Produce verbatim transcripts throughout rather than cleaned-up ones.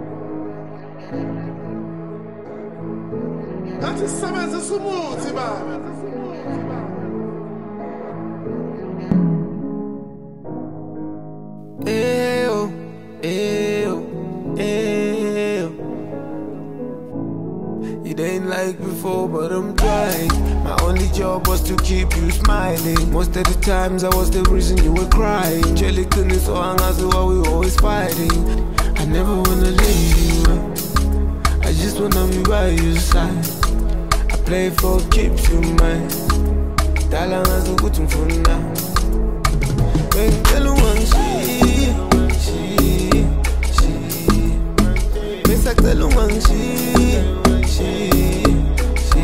That is Samantha Sumuti, man. Ew, ew, ew. It ain't like before, but I'm trying. My only job was to keep you smiling. Most of the times I was the reason you were crying. Jelly couldn't so hang as why we were always fighting. I never wanna leave you. I just wanna be by your side. I play for keeps you mine. Dalang as a good for now. When tell one she, she, she. Miss I tell one she, she, she.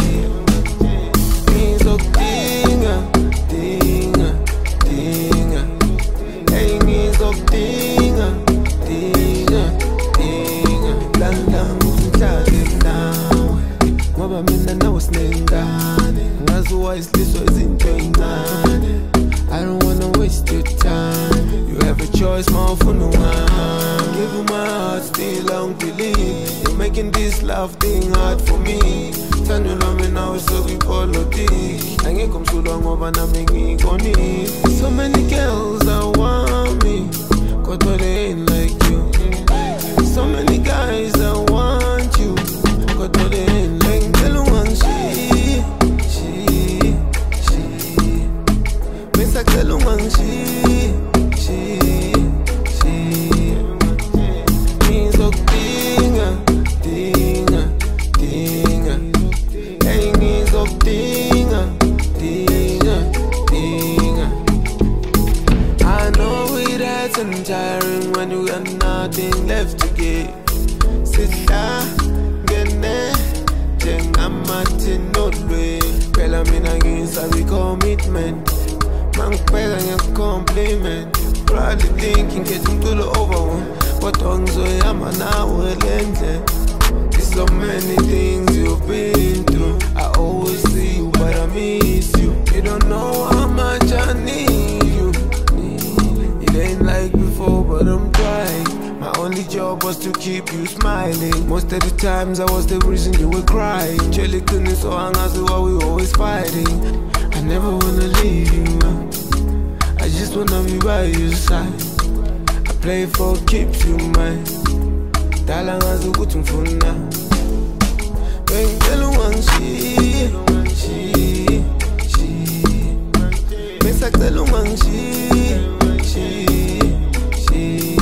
Means of dinga, dinga, dinga. Hey, means of dinga, dinga, dinga. Lang lang mutade now. Ngoba mina na wasnengane. Ngazi wise this was enjoying nane. I don't wanna waste your time. You have a choice, my for no one. Give you my heart, still I don't believe. You're making this love thing hard for me. Turn you love me now, so we politics. I ain't come so long over, now make me go need. So many girls that want me, cause but they ain't like you. So many guys that want you, cause but they ain't like you. Tell one she, she, she. Miss I tell one she, she, she. Means of dinga, dinga, dinga. Hey, means of dinga, dinga, dinga. I know it hurts and tiring when you got nothing left to give. Sit down, get there, jenga mati no way. Pela mina ginsa be commitment. Man pela your compliment. Probably thinking getting to the over one. But on so I'm an hour length. There's so many things you've been through. I always see you, but I miss you. You don't know how much I need you. It ain't like before, but I'm trying. My only job was to keep you smiling. Most of the times I was the reason you were crying. Jelly couldn't so hang as why we were always fighting. I never wanna leave you. I just wanna be by your side. I play for keeps you mine. Dalang as a good for now. When tell one she, she, she. Miss I tell one she, she, she.